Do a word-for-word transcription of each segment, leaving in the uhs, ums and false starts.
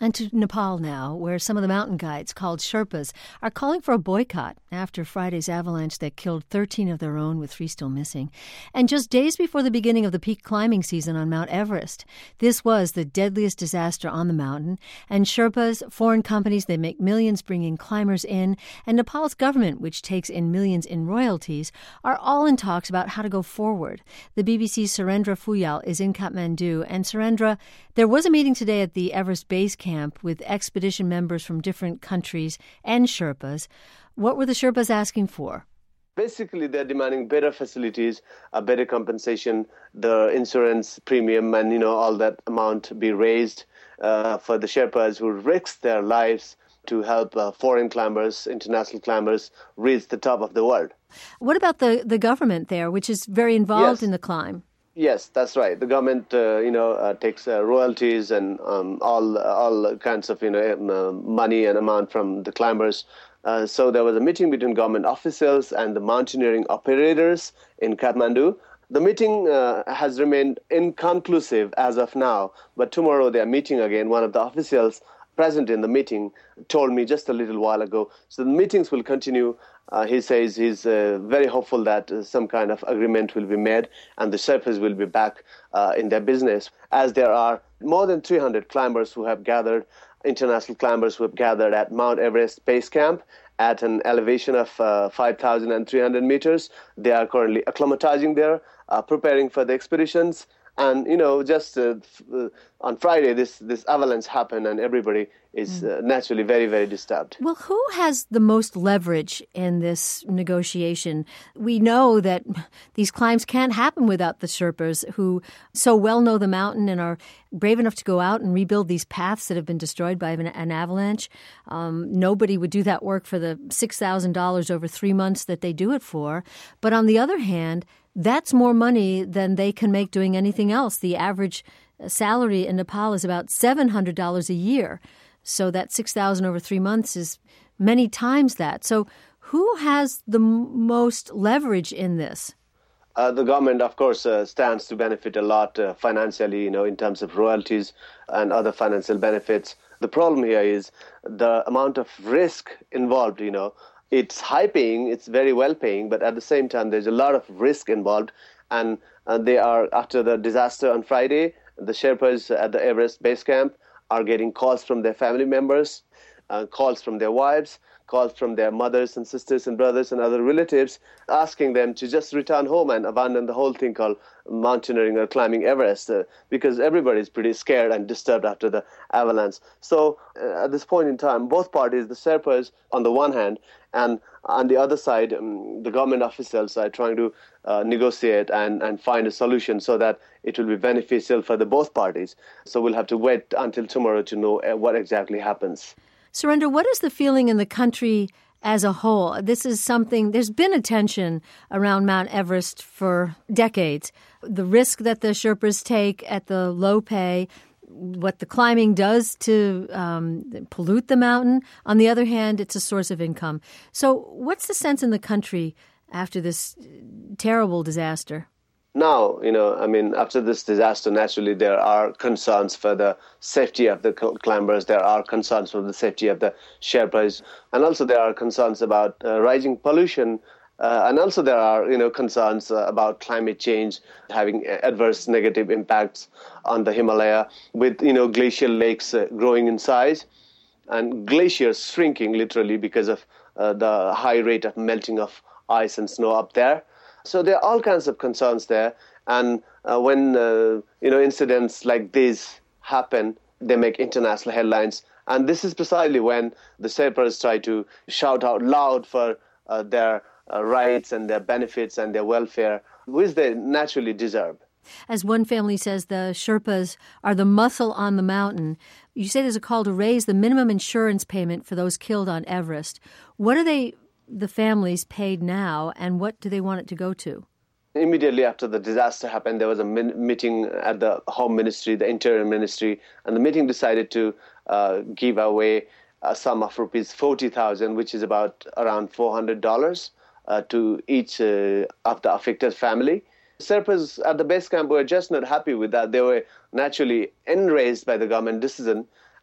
And to Nepal now, where some of the mountain guides, called Sherpas, are calling for a boycott after Friday's avalanche that killed thirteen of their own, with three still missing. And just days before the beginning of the peak climbing season on Mount Everest, this was the deadliest disaster on the mountain. And Sherpas, foreign companies, they make millions bringing climbers in, and Nepal's government, which takes in millions in royalties, are all in talks about how to go forward. The B B C's Surendra Fuyal is in Kathmandu. And Surendra, there was a meeting today at the Everest Base Camp with expedition members from different countries and Sherpas. What were the Sherpas asking for? Basically, they're demanding better facilities, a better compensation, the insurance premium, and you know all that amount be raised uh, for the Sherpas who risk their lives to help uh, foreign climbers, international climbers, reach the top of the world. What about the, the government there, which is very involved yes. in the climb? Yes, that's right. The government, uh, you know, uh, takes uh, royalties and um, all all kinds of, you know, uh, money and amount from the climbers. Uh, so there was a meeting between government officials and the mountaineering operators in Kathmandu. The meeting uh, has remained inconclusive as of now, but tomorrow they are meeting again. One of the officials present in the meeting told me just a little while ago. So the meetings will continue. Uh, he says he's uh, very hopeful that uh, some kind of agreement will be made and the Sherpas will be back uh, in their business, as there are more than three hundred climbers who have gathered, international climbers who have gathered at Mount Everest Base Camp at an elevation of uh, five thousand three hundred meters. They are currently acclimatizing there, uh, preparing for the expeditions. And, you know, just uh, uh, on Friday, this, this avalanche happened and everybody is uh, naturally very, very disturbed. Well, who has the most leverage in this negotiation? We know that these climbs can't happen without the Sherpas, who so well know the mountain and are brave enough to go out and rebuild these paths that have been destroyed by an, an avalanche. Um, nobody would do that work for the six thousand dollars over three months that they do it for. But on the other hand, that's more money than they can make doing anything else. The average salary in Nepal is about seven hundred dollars a year. So that six thousand dollars over three months is many times that. So who has the m- most leverage in this? Uh, the government, of course, uh, stands to benefit a lot uh, financially, you know, in terms of royalties and other financial benefits. The problem here is the amount of risk involved, you know. It's high paying, it's very well paying, but at the same time, there's a lot of risk involved. And uh, they are, after the disaster on Friday, the Sherpas at the Everest Base Camp are getting calls from their family members, uh, calls from their wives, calls from their mothers and sisters and brothers and other relatives, asking them to just return home and abandon the whole thing called mountaineering or climbing Everest, uh, because everybody is pretty scared and disturbed after the avalanche. So uh, at this point in time, both parties, the Sherpas on the one hand, and on the other side, um, the government officials are trying to uh, negotiate and, and find a solution so that it will be beneficial for the both parties. So we'll have to wait until tomorrow to know uh, what exactly happens. Surendra, what is the feeling in the country as a whole? This is something, there's been a tension around Mount Everest for decades. The risk that the Sherpas take at the low pay, what the climbing does to um, pollute the mountain. On the other hand, it's a source of income. So what's the sense in the country after this terrible disaster? Now, you know, I mean, after this disaster, naturally, there are concerns for the safety of the climbers. There are concerns for the safety of the Sherpas. And also there are concerns about uh, rising pollution. Uh, and also there are, you know, concerns uh, about climate change having adverse negative impacts on the Himalaya with, you know, glacial lakes uh, growing in size and glaciers shrinking literally because of uh, the high rate of melting of ice and snow up there. So there are all kinds of concerns there. And uh, when, uh, you know, incidents like these happen, they make international headlines. And this is precisely when the Sherpas try to shout out loud for uh, their uh, rights and their benefits and their welfare, which they naturally deserve. As one family says, the Sherpas are the muscle on the mountain. You say there's a call to raise the minimum insurance payment for those killed on Everest. What are they, the families, paid now, and what do they want it to go to? Immediately after the disaster happened, there was a min- meeting at the Home Ministry, the Interior Ministry, and the meeting decided to uh, give away a sum of rupees forty thousand, which is about around four hundred dollars uh, to each uh, of the affected family. Sherpas at the base camp were just not happy with that. They were naturally enraged by the government decision,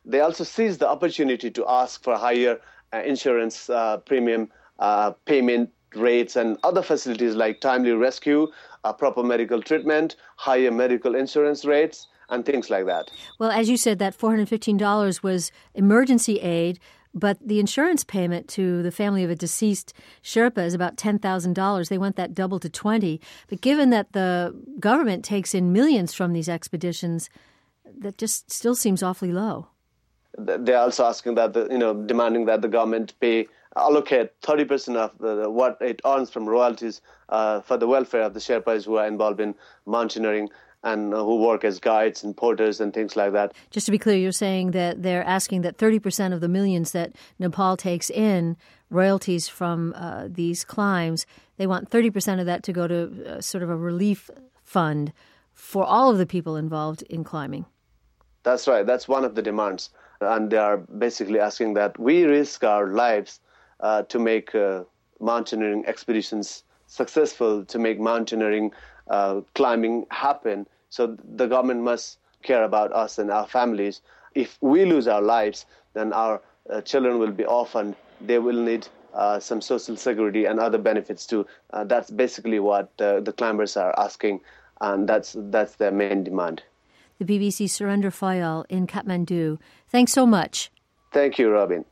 they also seize the opportunity to ask for higher uh, insurance uh, premium uh, payment rates and other facilities like timely rescue, uh, proper medical treatment, higher medical insurance rates, and things like that. Well, as you said, that four hundred fifteen dollars was emergency aid, but the insurance payment to the family of a deceased Sherpa is about ten thousand dollars. They want that doubled to twenty thousand dollars. But given that the government takes in millions from these expeditions, that just still seems awfully low. They're also asking that, the, you know, demanding that the government pay, allocate thirty percent of the, what it earns from royalties uh, for the welfare of the Sherpas who are involved in mountaineering and uh, who work as guides and porters and things like that. Just to be clear, you're saying that they're asking that thirty percent of the millions that Nepal takes in, royalties from uh, these climbs, they want thirty percent of that to go to uh, sort of a relief fund for all of the people involved in climbing. That's right. That's one of the demands. And they are basically asking that we risk our lives uh, to make uh, mountaineering expeditions successful, to make mountaineering uh, climbing happen. So the government must care about us and our families. If we lose our lives, then our uh, children will be orphaned. They will need uh, some social security and other benefits too. Uh, that's basically what uh, the climbers are asking, and that's that's their main demand. The B B C's Surinder Fayal in Kathmandu. Thanks so much. Thank you, Robin.